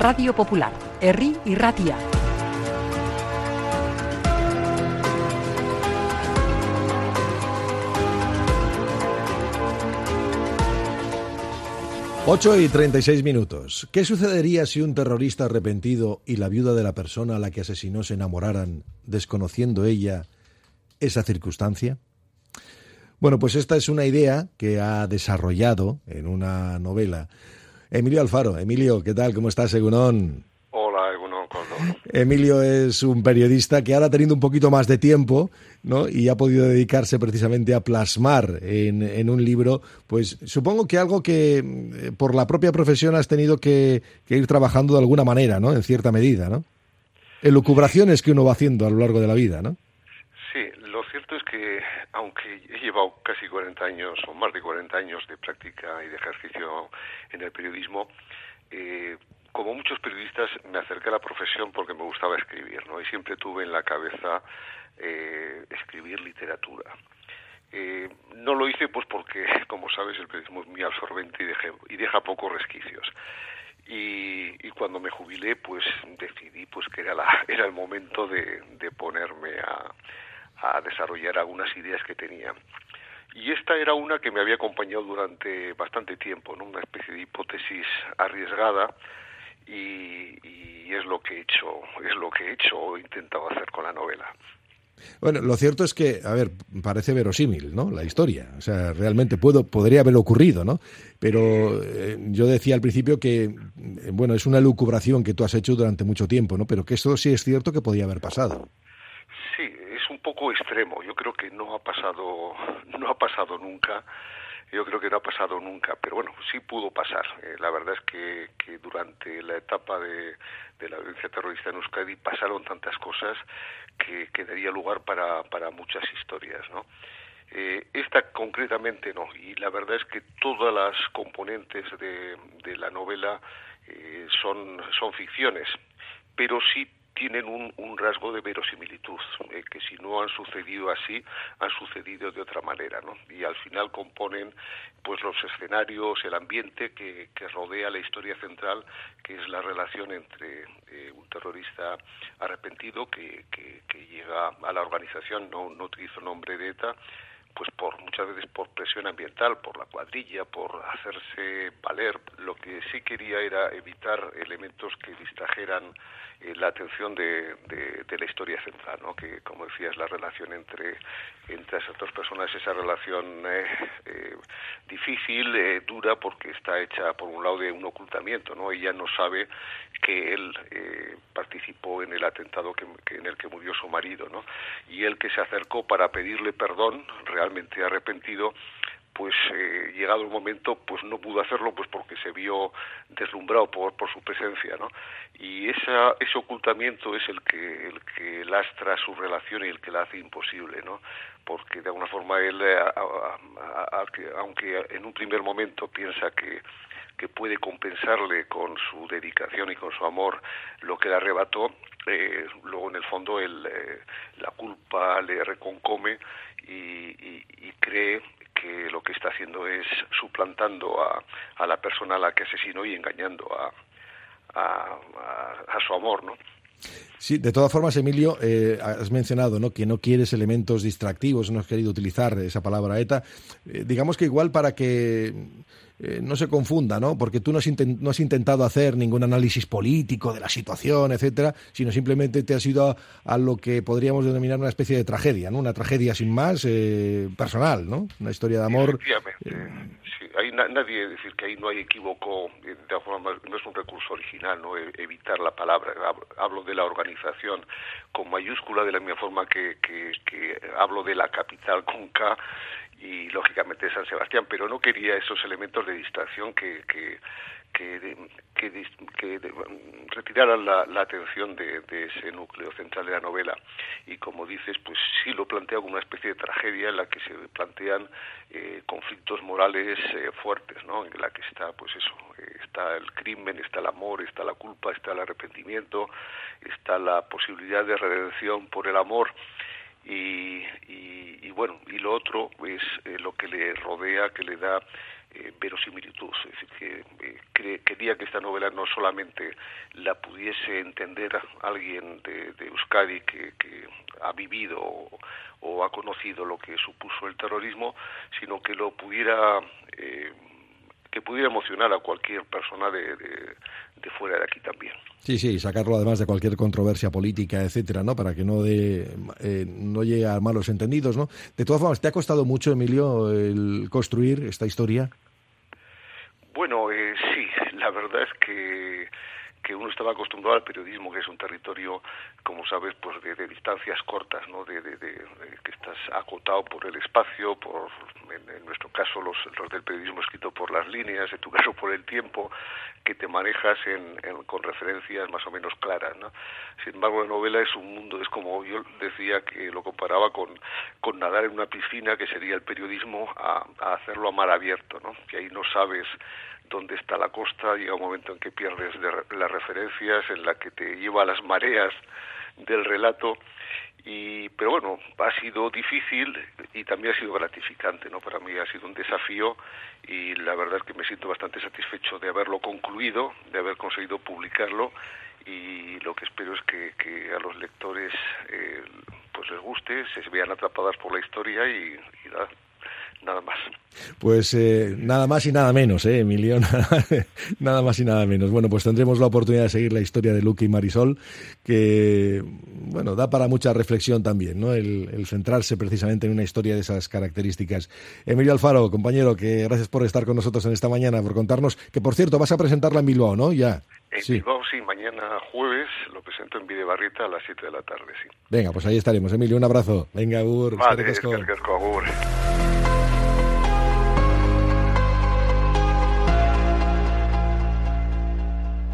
Radio Popular, Herri y Ratia. Ocho y 36 minutos. ¿Qué sucedería si un terrorista arrepentido y la viuda de la persona a la que asesinó se enamoraran, desconociendo ella esa circunstancia? Bueno, pues esta es una idea que ha desarrollado en una novela Emilio Alfaro. Emilio, ¿qué tal? ¿Cómo estás, Egunon? Hola, Egunon. Emilio es un periodista que ahora ha tenido un poquito más de tiempo, ¿no? Y ha podido dedicarse precisamente a plasmar en un libro, pues supongo que algo que por la propia profesión has tenido que ir trabajando de alguna manera, ¿no? En cierta medida, ¿no? Elucubraciones que uno va haciendo a lo largo de la vida, ¿no? Sí, lo cierto es que, aunque he llevado casi 40 años, o más de 40 años de práctica y de ejercicio en el periodismo, como muchos periodistas me acerqué a la profesión porque me gustaba escribir, ¿no? Y siempre tuve en la cabeza escribir literatura. No lo hice pues porque, como sabes, el periodismo es muy absorbente y deja pocos resquicios. Y cuando me jubilé, pues decidí pues que era el momento de ponerme a desarrollar algunas ideas que tenía. Y esta era una que me había acompañado durante bastante tiempo, ¿no? Una especie de hipótesis arriesgada, y es lo que he hecho o he intentado hacer con la novela. Bueno, lo cierto es que, a ver, parece verosímil, ¿no? La historia, o sea, realmente podría haber ocurrido, ¿no? Pero yo decía al principio que, bueno, es una elucubración que tú has hecho durante mucho tiempo, ¿no? Pero que eso sí es cierto que podía haber pasado. Sí, es un poco extremo. Yo creo que no ha pasado nunca. Yo creo que no ha pasado nunca, pero bueno, sí pudo pasar. La verdad es que durante la etapa de la violencia terrorista en Euskadi pasaron tantas cosas que daría lugar para muchas historias, ¿no? Esta concretamente no, y la verdad es que todas las componentes de la novela son ficciones, pero sí tienen un rasgo de verosimilitud, que si no han sucedido así, han sucedido de otra manera, ¿no? Y al final componen pues los escenarios, el ambiente que rodea la historia central, que es la relación entre un terrorista arrepentido que llega a la organización, no utilizo nombre de ETA, pues muchas veces por presión ambiental, por la cuadrilla, por hacerse valer. Lo que sí quería era evitar elementos que distrajeran la atención de la historia central, ¿no? Que, como decía, es la relación entre esas dos personas, esa relación difícil, dura, porque está hecha, por un lado, de un ocultamiento, ¿no? Ella no sabe que él participó en el atentado en el que murió su marido, ¿no? Y él, que se acercó para pedirle perdón, realmente arrepentido, pues llegado el momento pues no pudo hacerlo, pues porque se vio deslumbrado por su presencia, ¿no? Y ese ocultamiento es el que lastra su relación y el que la hace imposible, ¿no? Porque de alguna forma él, aunque en un primer momento piensa que puede compensarle con su dedicación y con su amor lo que le arrebató, luego en el fondo la culpa le reconcome y cree que lo que está haciendo es suplantando a la persona a la que asesinó y engañando a su amor, ¿no? Sí, de todas formas, Emilio, has mencionado, ¿no?, que no quieres elementos distractivos, no has querido utilizar esa palabra ETA. Digamos que igual para que no se confunda, ¿no?, porque tú no has intentado hacer ningún análisis político de la situación, etcétera, sino simplemente te has ido a lo que podríamos denominar una especie de tragedia, ¿no?, una tragedia sin más, personal, ¿no?, una historia de amor. Efectivamente. Sí, nadie decir que ahí no hay equívoco, de alguna forma no es un recurso original, ¿no?, evitar la palabra. Hablo de la organización con mayúscula, de la misma forma que hablo de la capital con K, y lógicamente de San Sebastián, pero no quería esos elementos de distracción que retiraran la atención de ese núcleo central de la novela. Y como dices, pues sí lo planteo como una especie de tragedia en la que se plantean conflictos morales fuertes, ¿no? En la que está, pues eso, está el crimen, está el amor, está la culpa, está el arrepentimiento, está la posibilidad de redención por el amor. y bueno, y lo otro es lo que le rodea, que le da verosimilitud. Es decir, que quería que esta novela no solamente la pudiese entender alguien de Euskadi que ha vivido o ha conocido lo que supuso el terrorismo, sino que lo pudiera que pudiera emocionar a cualquier persona de fuera de aquí también. Sí, sacarlo además de cualquier controversia política, etcétera, ¿no? Para que no llegue a malos entendidos, ¿no? De todas formas, ¿te ha costado mucho, Emilio, el construir esta historia? Bueno, sí, la verdad es que uno estaba acostumbrado al periodismo, que es un territorio, como sabes, pues de distancias cortas, ¿no? De que estás acotado por el espacio, en nuestro caso los del periodismo escrito por las líneas, en tu caso por el tiempo, que te manejas con referencias más o menos claras, ¿no? Sin embargo, la novela es un mundo, es como yo decía, que lo comparaba con nadar en una piscina, que sería el periodismo, a hacerlo a mar abierto, ¿no? Que ahí no sabes dónde está la costa, llega un momento en que pierdes las referencias, en la que te lleva a las mareas del relato, pero bueno, ha sido difícil y también ha sido gratificante, ¿no? Para mí ha sido un desafío y la verdad es que me siento bastante satisfecho de haberlo concluido, de haber conseguido publicarlo, y lo que espero es que a los lectores pues les guste, se vean atrapadas por la historia y nada más. Pues nada más y nada menos, Emilio, nada más y nada menos. Bueno, pues tendremos la oportunidad de seguir la historia de Luque y Marisol, que, bueno, da para mucha reflexión también, ¿no? El centrarse precisamente en una historia de esas características. Emilio Alfaro, compañero, que gracias por estar con nosotros en esta mañana, por contarnos, que por cierto, vas a presentarla en Bilbao, ¿no? Ya. En Bilbao, sí, mañana jueves lo presento en Bidebarrieta a las 7 de la tarde, sí. Venga, pues ahí estaremos. Emilio, un abrazo. Venga, agur. Vale, eskerrik asko, agur.